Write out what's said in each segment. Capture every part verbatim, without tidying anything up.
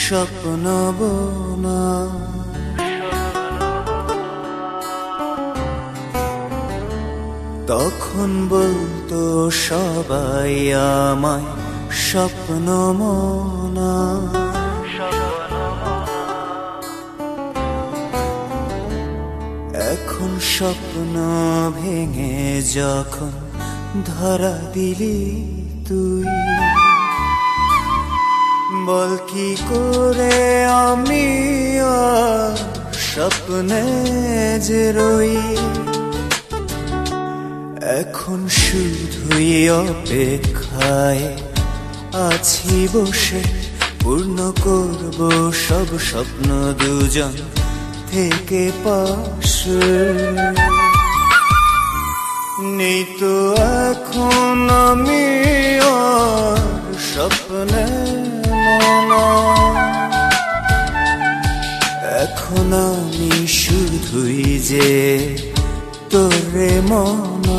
স্বপ্ন বোনা। তখন বলতো সবাই আমায় স্বপ্ন মোনা। এখন স্বপ্ন ভেঙে যখন ধরা দিলি তুই, বল কি করে আমি আর স্বপ্নে যে রই। এখন শুধুই অপেক্ষায় আছি বসে, পূর্ণ করব সব স্বপ্ন দুজন থেকে পাশে। নেই তো এখন আমি আর স্বপ্নে মোনা। এখন আমি শুধুই যে তোরে মনা।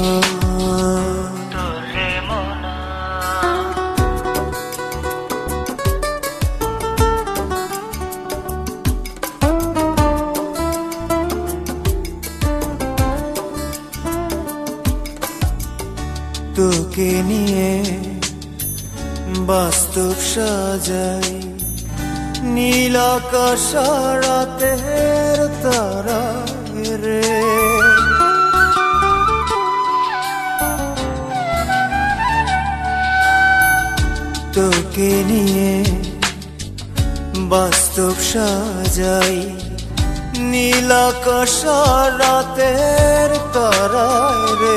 তোকে নিয়ে বাস্তব সাজাই, নীল আকাশ রাতের তারা রে। তোকে নিয়ে বাস্তব সাজাই, নীল আকাশ রাতের তারা রে।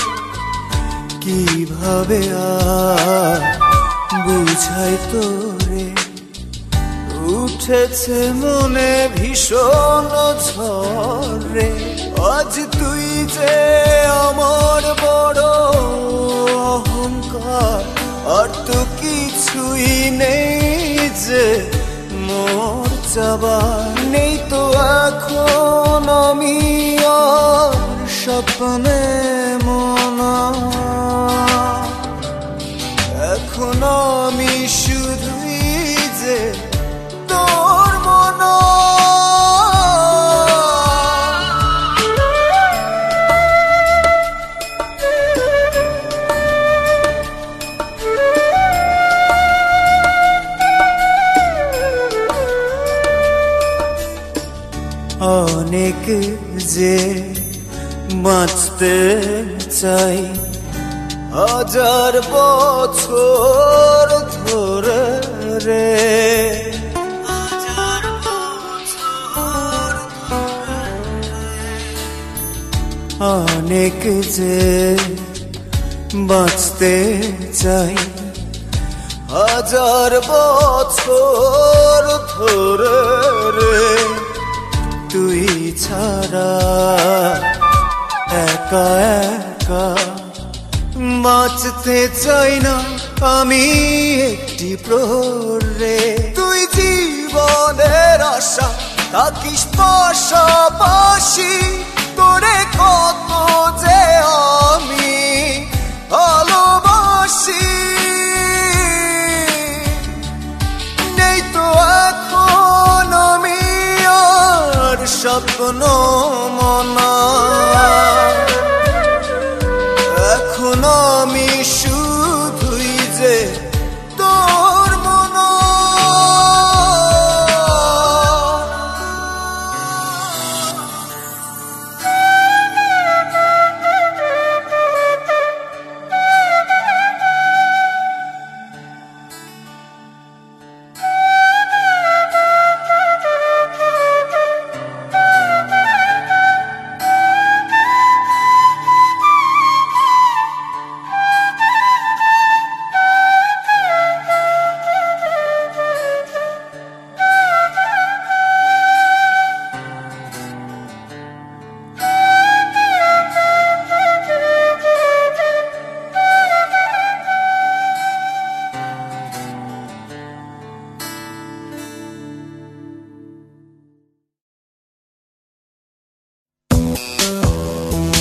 কিভাবে আর বুঝাই তোরে, উঠেছে মনে ভীষণ ঝড়ে। আজ তুই যে আমার বড় অহংকার, আর তো কিছুই নেই যে মোর চাবার। নেই তো এখন আমি আর স্বপ্নে মোনা। এখন আমি শুধুই যে তোর মনা। অনেক যে বাঁচতে চাই হাজার বছর ধরে রে। অনেক যে বাঁচতে চাই হাজার বছর ধরে রে। তুই ছাড়া একা একা বাঁচতে চাই না আমি একটি প্রহরে। তুই জীবনের আশা থাকিস পাশাপাশি, তোরে কত যে আমি ভালোবাসি। নেই তো এখন আমি আর স্বপ্ন